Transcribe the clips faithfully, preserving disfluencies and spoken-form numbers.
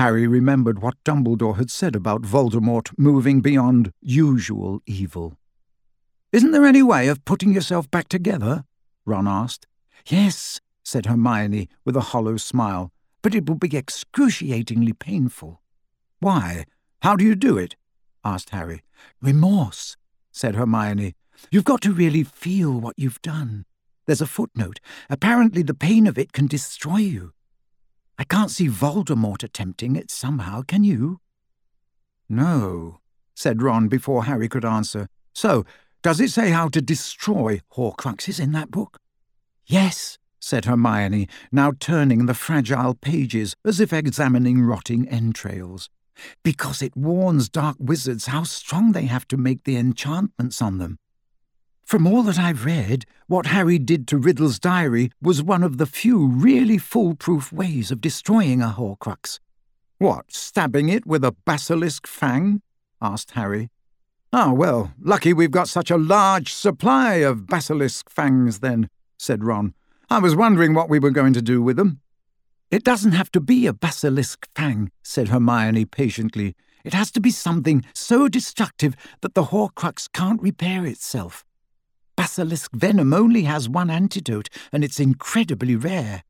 Harry remembered what Dumbledore had said about Voldemort moving beyond usual evil. "Isn't there any way of putting yourself back together?" Ron asked. "Yes," said Hermione with a hollow smile, "but it will be excruciatingly painful." "Why? How do you do it?" asked Harry. "Remorse," said Hermione. "You've got to really feel what you've done. There's a footnote. Apparently the pain of it can destroy you. I can't see Voldemort attempting it somehow, can you?" "No," said Ron before Harry could answer. "So, does it say how to destroy Horcruxes in that book?" "Yes," said Hermione, now turning the fragile pages as if examining rotting entrails. "Because it warns dark wizards how strong they have to make the enchantments on them. From all that I've read, what Harry did to Riddle's diary was one of the few really foolproof ways of destroying a Horcrux." "What, stabbing it with a basilisk fang?" asked Harry. "Ah, well, lucky we've got such a large supply of basilisk fangs then," said Ron. "I was wondering what we were going to do with them." "It doesn't have to be a basilisk fang," said Hermione patiently. "It has to be something so destructive that the Horcrux can't repair itself. Basilisk venom only has one antidote, and it's incredibly rare."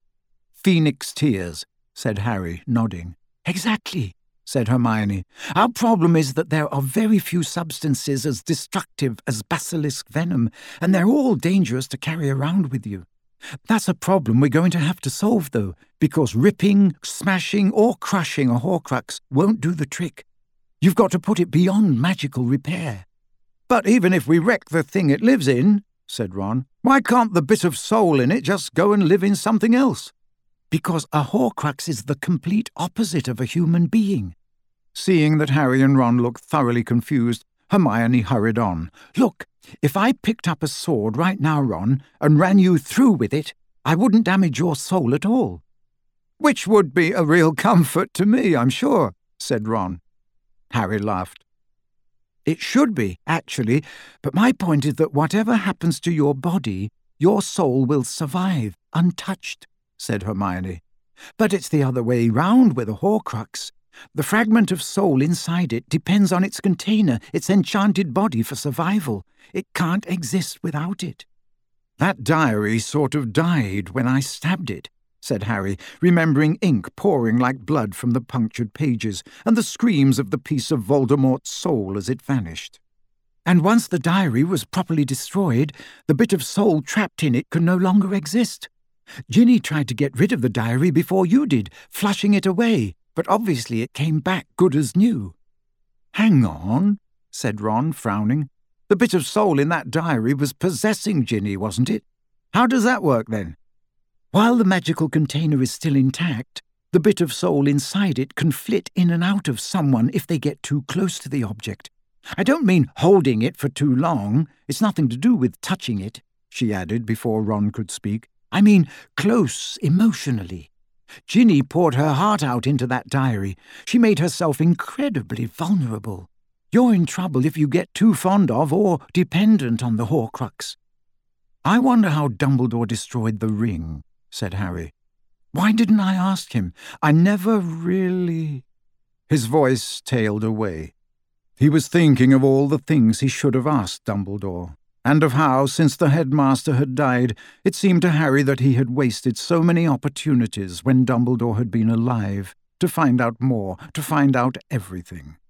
"Phoenix tears," said Harry, nodding. "Exactly," said Hermione. "Our problem is that there are very few substances as destructive as basilisk venom, and they're all dangerous to carry around with you. That's a problem we're going to have to solve, though, because ripping, smashing, or crushing a Horcrux won't do the trick. You've got to put it beyond magical repair." "But even if we wreck the thing it lives in," said Ron, "why can't the bit of soul in it just go and live in something else?" "Because a Horcrux is the complete opposite of a human being." Seeing that Harry and Ron looked thoroughly confused, Hermione hurried on. "Look, if I picked up a sword right now, Ron, and ran you through with it, I wouldn't damage your soul at all." "Which would be a real comfort to me, I'm sure," said Ron. Harry laughed. "It should be, actually, but my point is that whatever happens to your body, your soul will survive, untouched," said Hermione. "But it's the other way round with a Horcrux. The fragment of soul inside it depends on its container, its enchanted body for survival. It can't exist without it." "That diary sort of died when I stabbed it," said Harry, remembering ink pouring like blood from the punctured pages, and the screams of the piece of Voldemort's soul as it vanished. "And once the diary was properly destroyed, the bit of soul trapped in it could no longer exist. Ginny tried to get rid of the diary before you did, flushing it away, but obviously it came back good as new." "Hang on," said Ron, frowning. "The bit of soul in that diary was possessing Ginny, wasn't it? How does that work, then?" "While the magical container is still intact, the bit of soul inside it can flit in and out of someone if they get too close to the object. I don't mean holding it for too long. It's nothing to do with touching it," she added before Ron could speak. "I mean close emotionally. Ginny poured her heart out into that diary. She made herself incredibly vulnerable. You're in trouble if you get too fond of or dependent on the Horcrux." "I wonder how Dumbledore destroyed the ring," said Harry. "Why didn't I ask him? I never really—" His voice tailed away. He was thinking of all the things he should have asked Dumbledore, and of how, since the headmaster had died, it seemed to Harry that he had wasted so many opportunities when Dumbledore had been alive, to find out more, to find out everything.